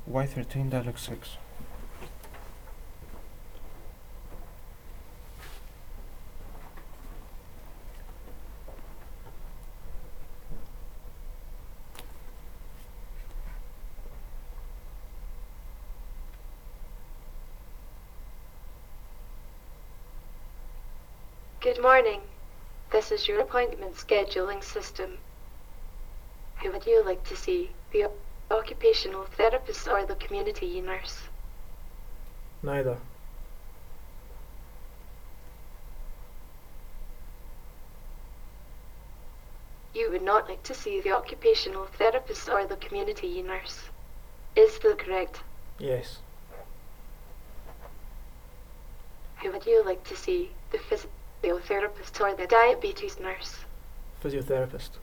Y13 dialog 6. Good morning. This is your appointment scheduling system. Who would you like to see? The occupational therapist or the community nurse? Neither. You would not like to see the occupational therapist or the community nurse. Is that correct? Yes. Who would you like to see? The physiotherapist or the diabetes nurse? Physiotherapist.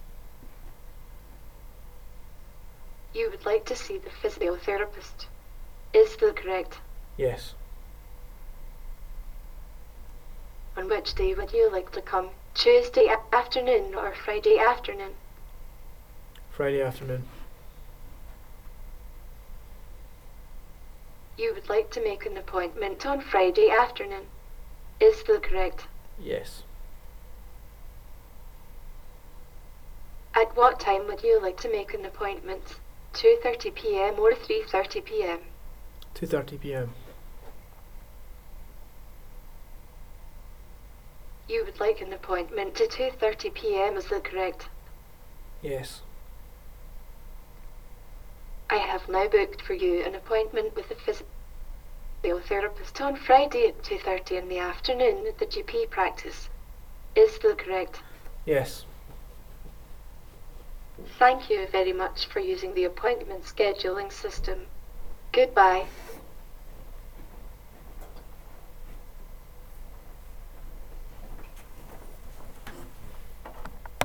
You would like to see the physiotherapist. Is that correct? Yes. On which day would you like to come? Tuesday afternoon or Friday afternoon? Friday afternoon. You would like to make an appointment on Friday afternoon. Is that correct? Yes. At what time would you like to make an appointment? 2:30 p.m. or 3:30 p.m.? 2:30 p.m. You would like an appointment at 2:30 p.m. Is that correct? Yes. I have now booked for you an appointment with a physiotherapist on Friday at 2:30 in the afternoon at the GP practice. Is that correct? Yes. Thank you very much for using the appointment scheduling system. Goodbye.